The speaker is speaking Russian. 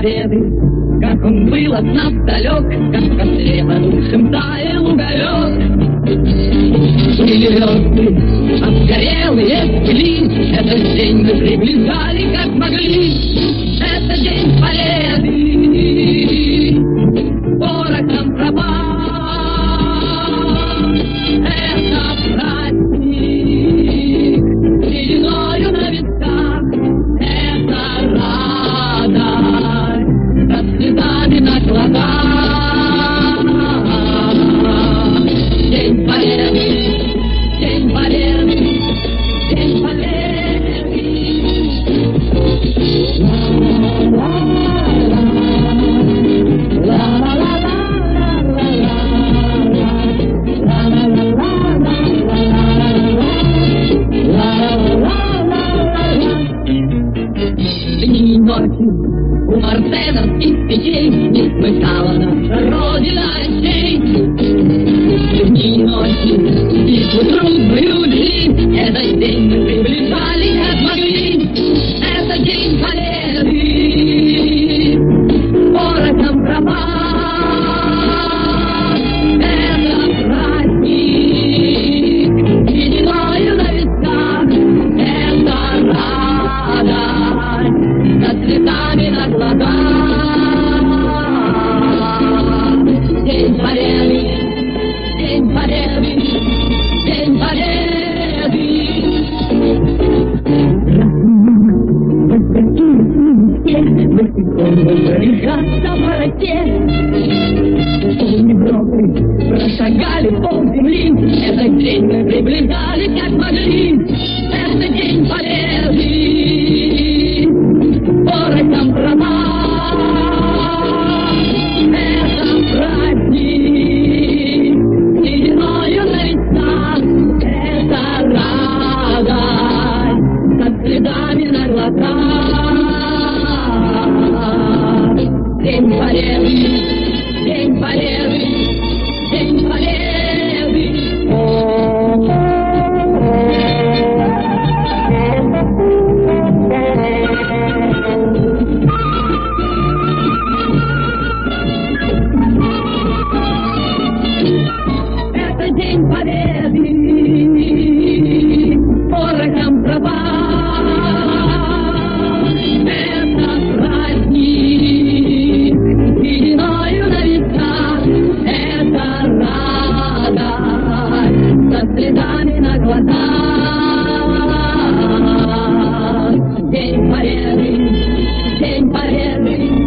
победы, как он был от нас далек, как в котле потухшим таял уголек. Были звезды, обгорелые пыли, этот день мы приближали, как могли. Это день победы, порохом пропал. Это праздник, сединою на висках. Это радость, со слезами на глазах. День победы, день победы, день победы. Дни и ночи у мартеновских печей не смыкала наша Родина очей. Дни и ночи битву трудную вели, этот день мы приближали, как могли. Это день победы, порохом пропал. Это праздник, сединою на висках. Это радость, со цветами на глазах. День победы, день победы, день победы. Решаться в вороте. Европы прошагали полземли. Этот день мы приближали, как могли. Это день победы, порохом пропал. Это праздник, сединою на висках. Это радость, со слезами на глазах. День победы, день победы, день победы. Это день победы, порохом пропал. Это праздник, сединою на висках. Это радость, со слезами на глазах. День победы, день победы.